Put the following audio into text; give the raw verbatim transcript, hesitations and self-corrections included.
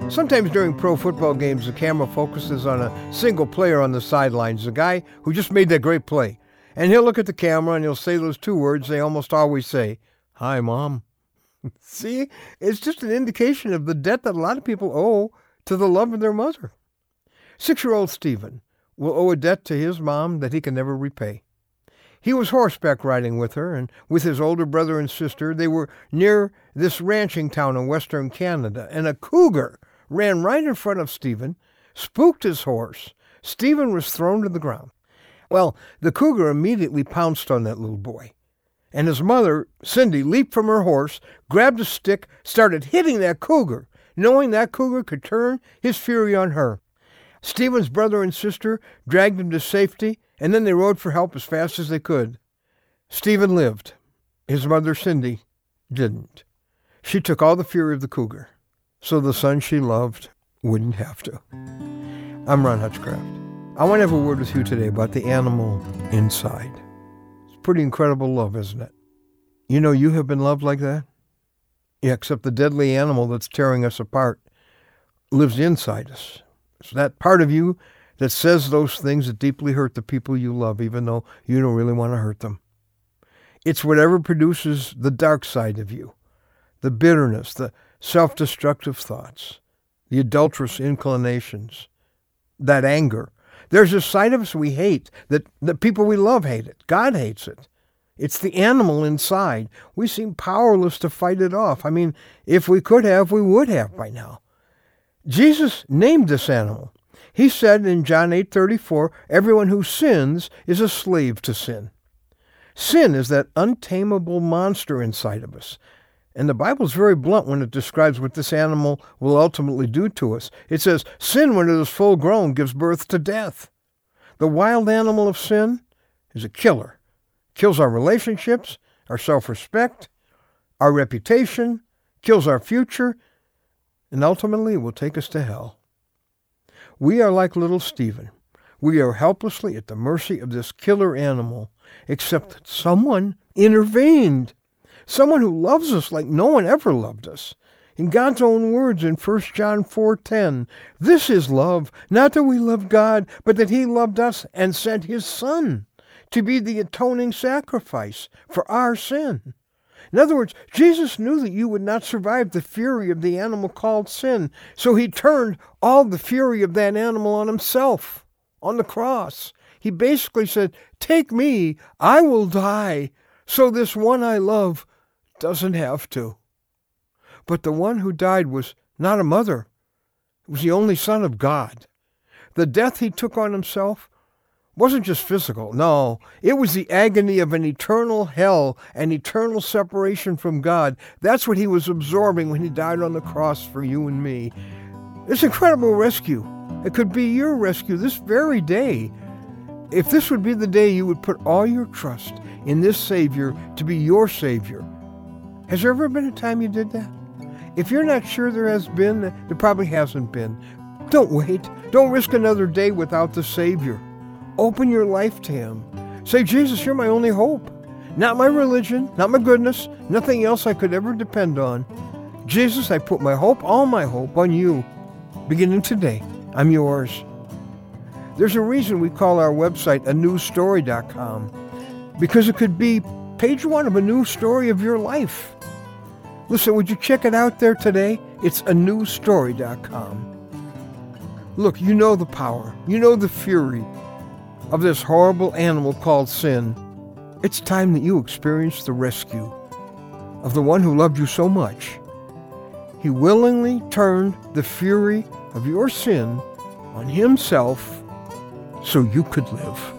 Sometimes during pro football games, the camera focuses on a single player on the sidelines, the guy who just made that great play. And he'll look at the camera and he'll say those two words they almost always say, "Hi, Mom." See, it's just an indication of the debt that a lot of people owe to the love of their mother. Six-year-old Stephen will owe a debt to his mom that he can never repay. He was horseback riding with her, and with his older brother and sister, they were near this ranching town in western Canada, and a cougar ran right in front of Stephen, spooked his horse. Stephen was thrown to the ground. Well, the cougar immediately pounced on that little boy, and his mother, Cindy, leaped from her horse, grabbed a stick, started hitting that cougar, knowing that cougar could turn his fury on her. Stephen's brother and sister dragged him to safety, and then they rode for help as fast as they could. Stephen lived. His mother, Cindy, didn't. She took all the fury of the cougar, so the son she loved wouldn't have to. I'm Ron Hutchcraft. I want to have a word with you today about the animal inside. It's pretty incredible love, isn't it? You know you have been loved like that? Yeah, except the deadly animal that's tearing us apart lives inside us. It's that part of you that says those things that deeply hurt the people you love, even though you don't really want to hurt them. It's whatever produces the dark side of you, the bitterness, the self-destructive thoughts, the adulterous inclinations, that anger. There's a side of us we hate, that the people we love hate it. God hates it. It's the animal inside. We seem powerless to fight it off. I mean, if we could have, we would have by now. Jesus named this animal. He said in John eight thirty-four, everyone who sins is a slave to sin. Sin is that untamable monster inside of us. And the Bible's very blunt when it describes what this animal will ultimately do to us. It says, sin, when it is full grown, gives birth to death. The wild animal of sin is a killer. Kills our relationships, our self-respect, our reputation, kills our future, and ultimately it will take us to hell. We are like little Stephen. We are helplessly at the mercy of this killer animal, except that someone intervened. Someone who loves us like no one ever loved us. In God's own words in First John four ten, this is love, not that we love God, but that he loved us and sent his Son to be the atoning sacrifice for our sin. In other words, Jesus knew that you would not survive the fury of the animal called sin, so he turned all the fury of that animal on himself, on the cross. He basically said, take me, I will die, so this one I love doesn't have to. But the one who died was not a mother. It was the only Son of God. The death he took on himself wasn't just physical. No, it was the agony of an eternal hell, an eternal separation from God. That's what he was absorbing when he died on the cross for you and me. It's incredible rescue. It could be your rescue this very day. If this would be the day you would put all your trust in this Savior to be your Savior. Has there ever been a time you did that? If you're not sure there has been, there probably hasn't been. Don't wait. Don't risk another day without the Savior. Open your life to him. Say, Jesus, you're my only hope. Not my religion, not my goodness, nothing else I could ever depend on. Jesus, I put my hope, all my hope, on you. Beginning today, I'm yours. There's a reason we call our website a new story dot com, because it could be page one of a new story of your life. Listen, would you check it out there today? It's a new story dot com. Look, you know the power. You know the fury of this horrible animal called sin. It's time that you experience the rescue of the one who loved you so much. He willingly turned the fury of your sin on himself so you could live.